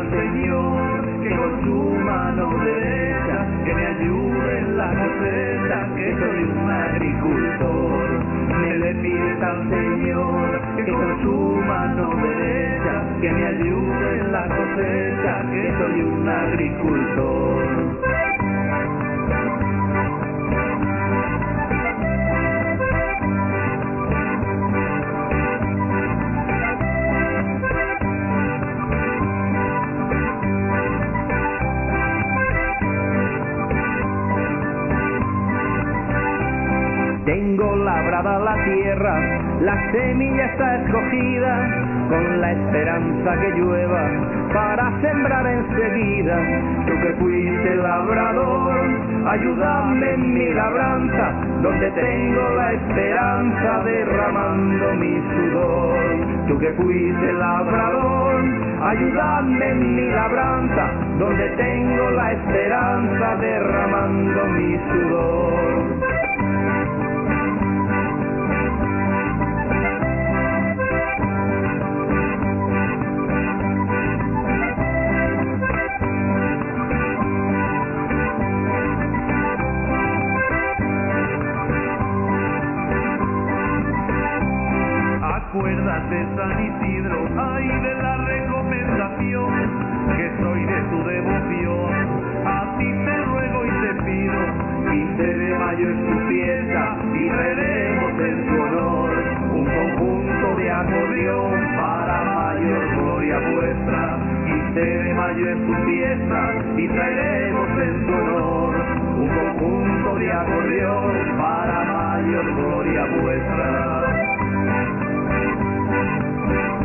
al Señor que con su mano derecha que me ayude en la cosecha, que soy un agricultor. Me le pides al Señor que con su mano derecha que me ayude en la cosecha, que soy un agricultor. Tengo labrada la tierra, la semilla está escogida, con la esperanza que llueva para sembrar enseguida. Tú que fuiste labrador, ayúdame en mi labranza, donde tengo la esperanza derramando mi sudor. Tú que fuiste labrador, ayúdame en mi labranza, donde tengo la esperanza derramando mi sudor. Acuérdate, San Isidro, ay, de la recomendación, que soy de tu devoción. A ti te ruego y te pido, 15 de mayo es tu fiesta y traeremos en tu honor un conjunto de acordeón para mayor gloria vuestra. 15 de mayo es tu fiesta y traeremos en tu honor un conjunto de acordeón para mayor gloria vuestra.